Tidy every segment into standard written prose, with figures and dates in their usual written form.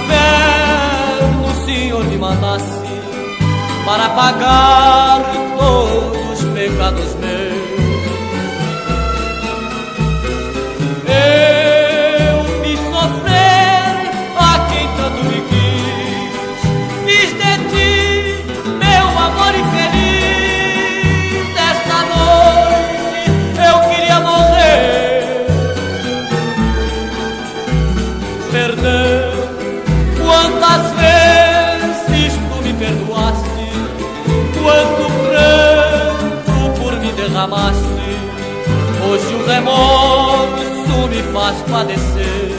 inferno o Senhor me mandasse para pagar todos os pecados meus. Eu fiz sofrer a quem tanto me quis, fiz de ti meu amor infeliz. Esta noite eu queria morrer. Perdão, quantas vezes tu me perdoaste, quanto pranto por me derramaste. Hoje o remorso me faz padecer.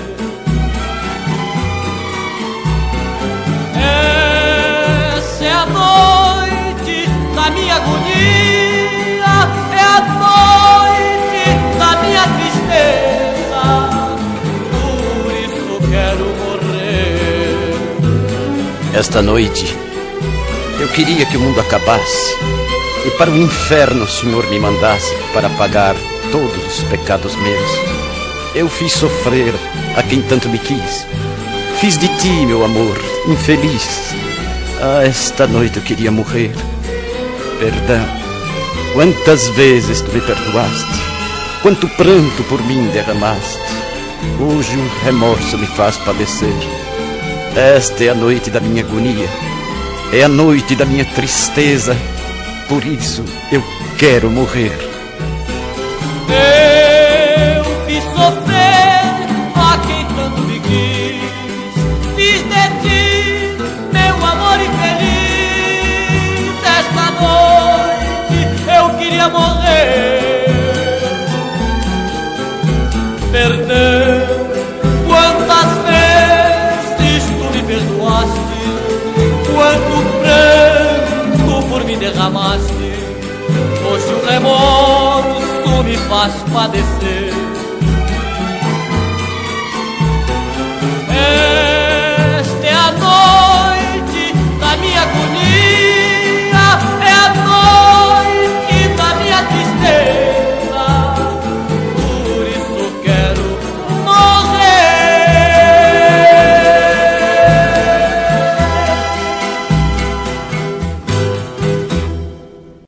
Essa é a noite da minha agonia, é a noite da minha tristeza. Por isso quero morrer. Esta noite eu queria que o mundo acabasse e para o inferno o Senhor me mandasse para pagar todos os pecados meus. Eu fiz sofrer a quem tanto me quis, fiz de ti, meu amor, infeliz. Ah, esta noite eu queria morrer. Perdão, quantas vezes tu me perdoaste, quanto pranto por mim derramaste. Hoje o remorso me faz padecer. Esta é a noite da minha agonia, é a noite da minha tristeza. Por isso eu quero morrer. Eu fiz sofrer a quem tanto me quis, fiz de ti meu amor infeliz. Esta noite eu queria morrer. Perdão, quantas vezes tu me perdoaste, quanto pranto por me derramaste. Hoje o remorso me faz padecer.